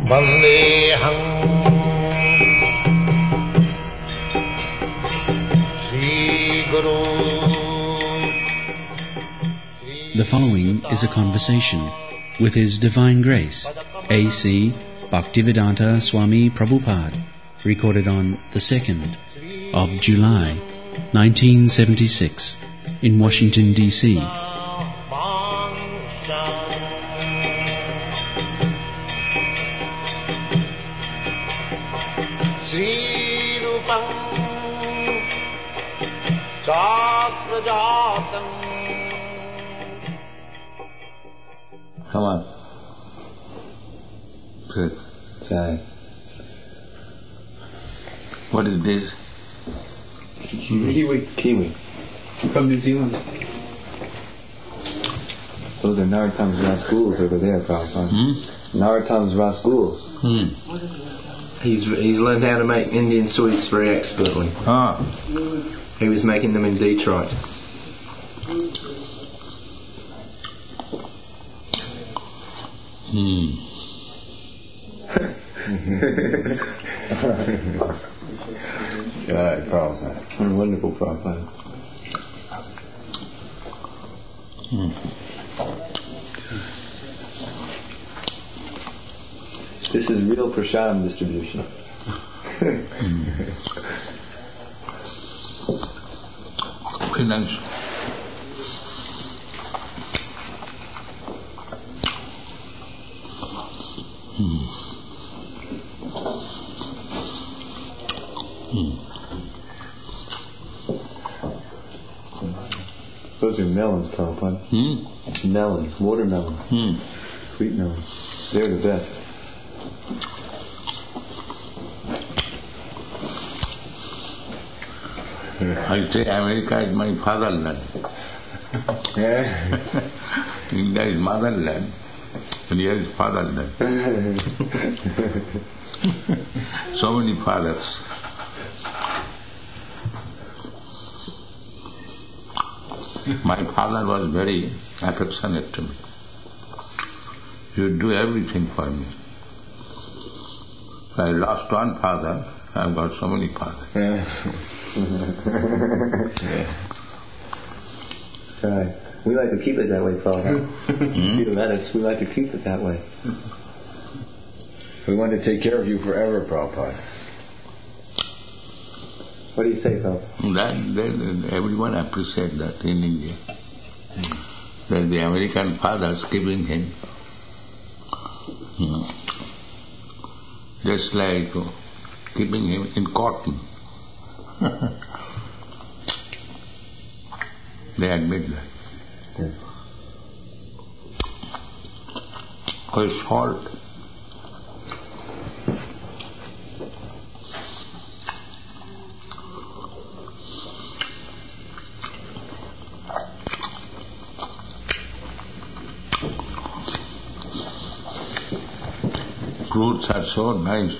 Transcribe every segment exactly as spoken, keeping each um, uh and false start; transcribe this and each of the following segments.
Vandeham Sri Guru. The following is a conversation with His Divine Grace, A C Bhaktivedanta Swami Prabhupada, recorded on the second of July, nineteen seventy-six, in Washington, D C Sri Rupam Chakrajatam. Come on. Good. Jai. What is this? Kiwi. Kiwi. From New Zealand. Those are Narottam's rascals over there, Prabhupada. Hmm? Narottam's rascals. Hmm. He's he's learned how to make Indian sweets very expertly. Ah. He was making them in Detroit. Hmm. Jai, Prabhupada. What a wonderful Prabhupada. Hmm. This is real prashadam distribution. Very nice. Hmm. Hmm. Those are melons, Prabhupada. Hmm? Melon, watermelon, Hmm. sweet melon. They're the best. I say America is my fatherland. Yeah. India is motherland. And here is fatherland. So many fathers. My father was very affectionate to me. He would do everything for me. I lost one father, I've got so many fathers. Yeah. Right. We like to keep it that way, Prabhupada. Hmm? You let us, we like to keep it that way. We want to take care of you forever, Prabhupada. What do you say, Prabhupada? That, that, everyone appreciates that in India. That the American fathers keeping him. Hmm. Just like keeping him in cotton. They admit that. Yes. Or salt. Fruits are so nice.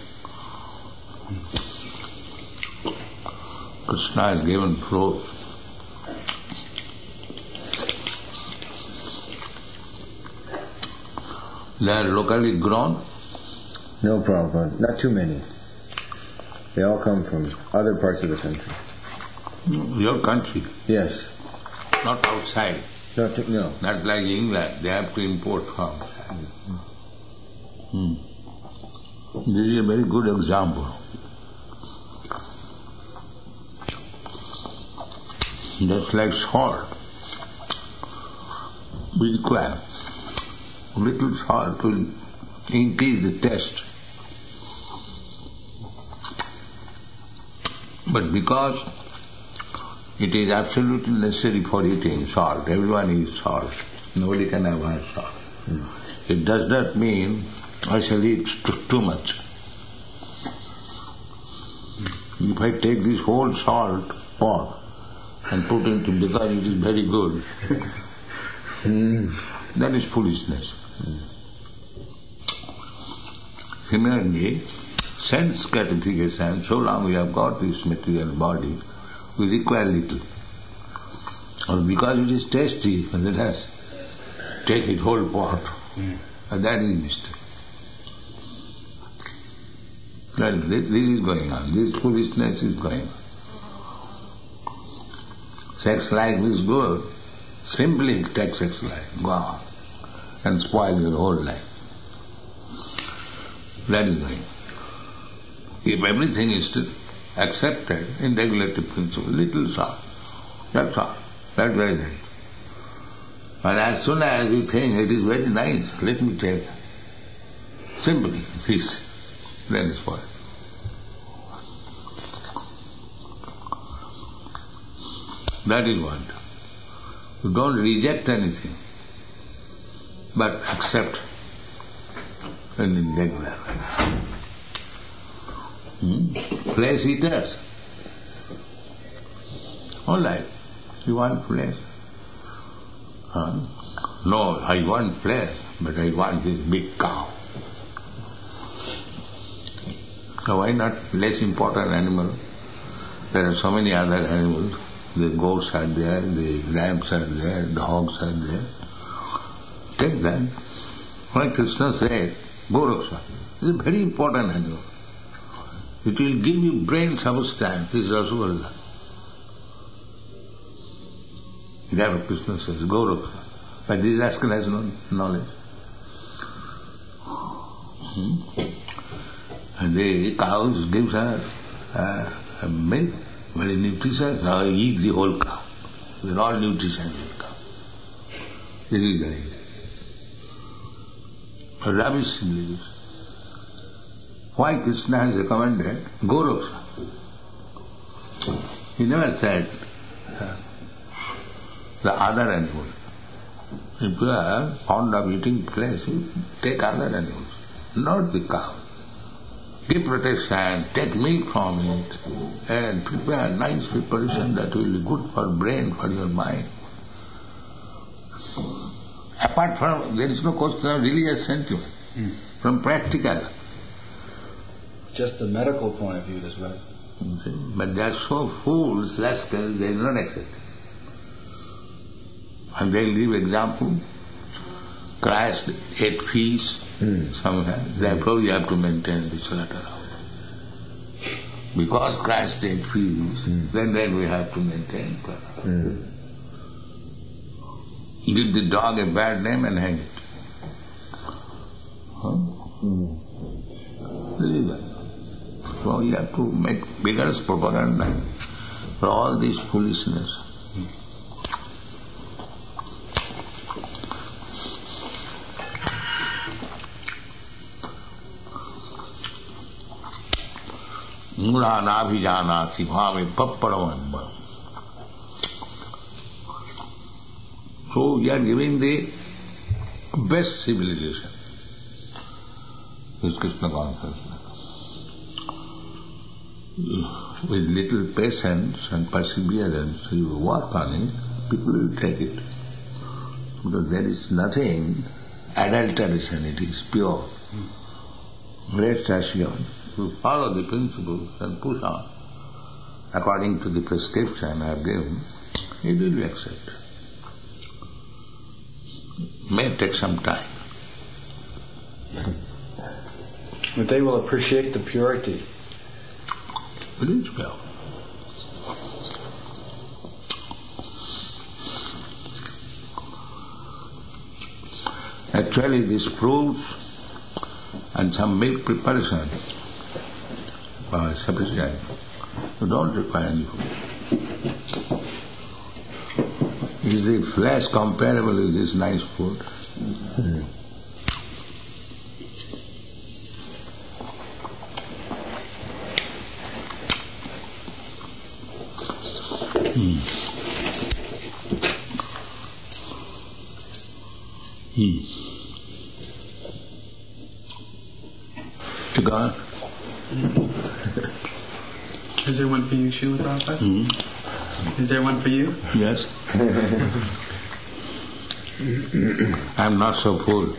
Krishna has given fruit. They are locally grown. No, Prabhupada. Not too many. They all come from other parts of the country. Your country, Yes. not outside. No. T- no. Not like England, they have to import from. Hmm. This is a very good example. Just like salt. We require little salt will increase the taste. But because it is absolutely necessary for eating salt, everyone eats salt. Nobody can avoid salt. Mm. It does not mean I shall eat too, too much. Mm. If I take this whole salt pot and put it into, because it is very good, mm. that is foolishness. Mm. Similarly, sense gratification, so long we have got this material body, we require little. Or because it is tasty, let us take it whole pot. Mm. And that is mistake. Well, this, this is going on. This foolishness is going on. Sex life is good. Simply take sex life, go on, and spoil your whole life. That is going on. If everything is still accepted in regulative principle, little salt, that's all. That's very nice. But as soon as you think it is very nice, let me take simply this, then it's spoiled. That is what. You don't reject anything, but accept in regular way. Hmm? Flesh eaters. All right. You want flesh? Huh? No, I want flesh, but I want this big cow. So why not less important animal? There are so many other animals. The goats are there, the lambs are there, the hogs are there. Take them. Why Krishna said, Goraksha is a very important animal. It will give you brain substance. This is Rasugalla. That's what Krishna says, Goraksha. But this rascal has no knowledge. Hmm? And the cows gives her uh, milk, very nutritious. Now eat the whole cow. They're all nutrition in cow. This is the idea. A rubbish civilization. Why Krishna has recommended Goraksha? He never said uh, the other animals. If you are fond of eating flesh, you take other animals, not the cow. Give protection, take milk from it, and prepare nice preparation that will be good for brain, for your mind. Apart from, there is no question of religious sentiment, mm. from practical. Just the medical point of view as well. But they are so fools, rascals, they do not accept it. And they will give example. Christ ate fish mm. somewhere, therefore you have to maintain the slaughterhouse. Because Christ ate fish, mm. then then we have to maintain slaughterhouse. Mm. Give the dog a bad name and hang it. Huh? Mm. So you have to make vigorous propaganda for all this foolishness. Mula nabhijanati bhave pappadavamba. So we are giving the best civilization. This Krishna consciousness. With little patience and perseverance, you work on it, people will take it. Because there is nothing adulteration, it is pure. Rest assured. You follow the principles and push on according to the prescription I have given, it will be accepted. May take some time. But they will appreciate the purity. It is well. Actually, these fruits and some milk preparation are sufficient. You don't require any food. Is the flesh comparable with this nice food? Mm-hmm. Hmm. Hmm. To God? Is there one for you, Srila Prabhupada? Hmm. Is there one for you? Yes. I'm not so full.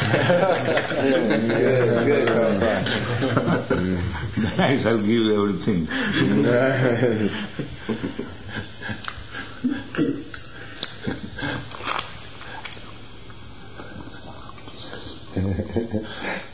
I shall give you everything.